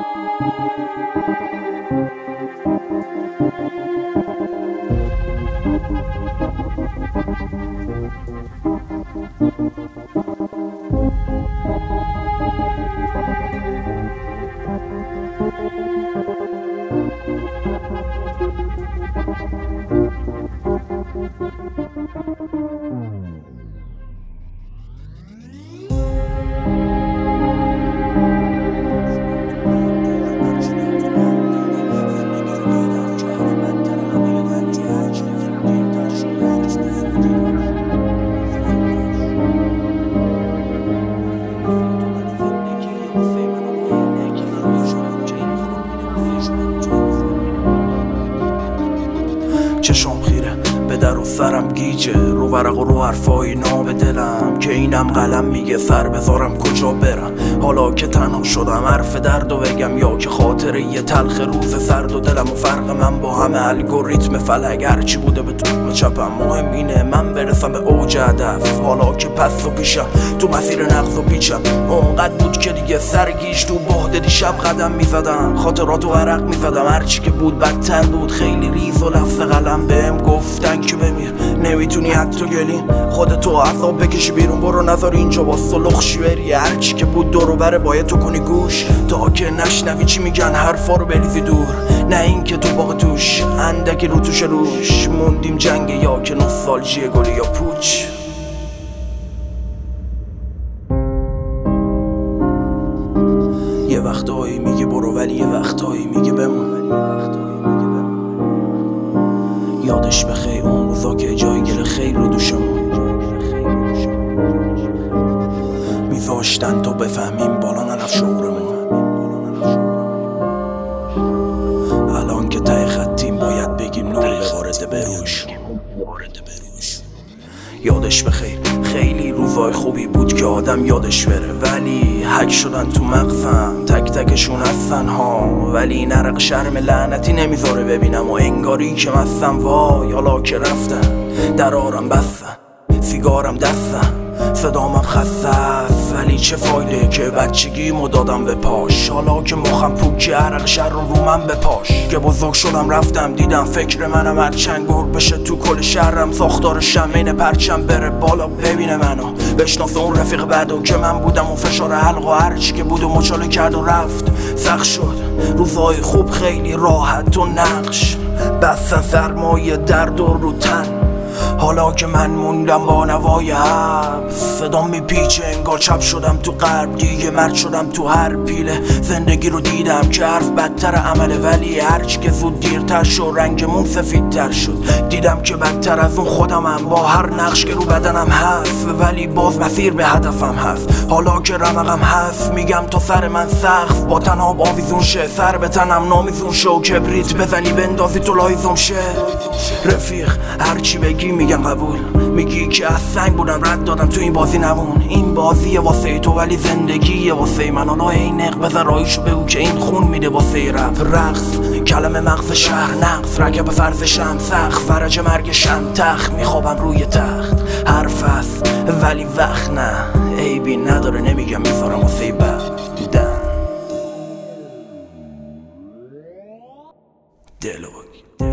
چشم خیره به در و سرم گیجه، رو ورق و رو حرفای ناب دلم که اینم قلم میگه سر بذارم کجا برم. حالا که تنها شدم حرف دردو بگم یا که خاطره یه تلخ روز سرد و دلم و فرق من با همه الگوریتم فلک هرچی بوده به تو چپم. مهم اینه من برسم به اوج هدف، حالا که پس و پیشم تو مسیر نقض و پیچم. اونقدر بود که دیگه سرگیش تو بهد دیشب قدم میزدم، خاطراتو غرق میزدم، هرچی که بود بدتر بود. خیلی ریز و لفظ قلم بهم گفتن که بمیر، نمیتونی حتی گلیم خودتو عذاب بکشی بیرون، برو نذار اینجا با سلخشی بری. هرچی که بود دورو بره باید تو کنی گوش تا که نشنوی چی میگن، حرفا رو بریزی دور. نه این که تو باغ توش اندکی رو توش روش موندیم، جنگ یا که نوستالژی گلی یا پوچ. یه وقتایی میگه برو ولی یه وقتایی میگه بمون. یادش بخیر اون روزا که جای گل خیر رو دوشمون میذاشتن تا بفهمیم بالا نرفت شعورمون. الان که ته خطیم باید بگیم نور ببارده بروش. یادش بخیر خیلی روزای خوبی بود که آدم یادش بره، ولی حک شدن تو مغزم تک تکشون هستن ها. ولی نرق شرم لعنتی نمیذاره ببینم و انگاری که مستم. وای حالا که رفتن درارم بستن، سیگارم دستم، صدامم خسته است، ولی چه فایده که بچگیمو دادم به پاش. حالا که مخم پوکه عرق شر رو من بپاش. که بزرگ شدم رفتم دیدم فکر منم هرچنگ گرگ بشه تو کل شهرم. ساختار شمین پرچم بره بالا ببینه منو، بشناسه اون رفیق بعدو که من بودم و فشار حلق و هرچی که بود و مچاله کرد و رفت. سخت شد روزای خوب خیلی راحت و نقش بستن سرمایه درد و رو تن. حالا که من موندم با نوای حبس، صدام میپیچه انگار چپ شدم تو غرب. دیگه مرد شدم تو هر پیله، زندگی رو دیدم که حرف بدتر عمله، ولی هرچی که زود دیرتر شد رنگمون سفیدتر شد. دیدم که بدتر از اون خودمم با هر نقش که رو بدنم هست، ولی باز مسیر به هدفم هست. حالا که رمقم هست میگم تا سر من سقف با تناب آویزون شه، سر به تنم نامیزون شو، کبریت بزنی بندازی تو لایزم شه. رفیق هرچی بگی میگم قبول، میگی که از سنگ بودم رد دادم تو این بازی نمون. این بازیه واسه تو ولی زندگیه واسه من. حالا اینق بزن رایشو بگو که این خون میده واسه رپ. رقص کلمه مغز شهر نقص، رکب فرزشم سخت، فرج مرگشم تخت. میخوابم روی تخت حرف هست ولی وقت نه، عیبی نداره نمیگم میذارم واسه بدن. دلو